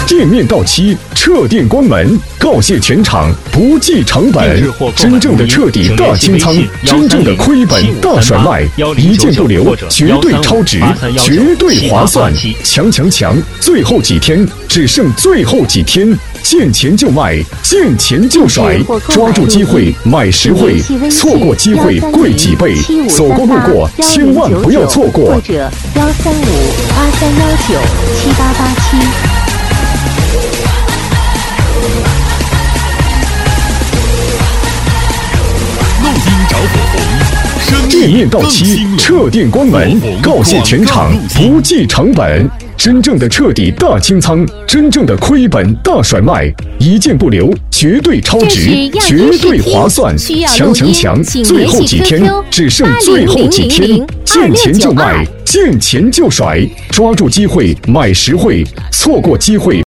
店面到期，撤店关门，告谢全场，不计成本。真正的彻底大清仓，真正的亏本大甩卖，一件不留，绝对超值，绝对划算。强，最后几天，只剩最后几天，见钱就卖，见钱就甩，抓住机会买实惠，错过机会贵几倍。走过路过，千万不要错过。 或者13583197887。 店面到期，撤店关门，告谢全场，不计成本。真正的彻底大清仓，真正的亏本大甩卖，一件不留，绝对超值，绝对划算。强，最后几天，只剩最后几天，见钱就卖，见钱就甩，抓住机会买实惠，错过机会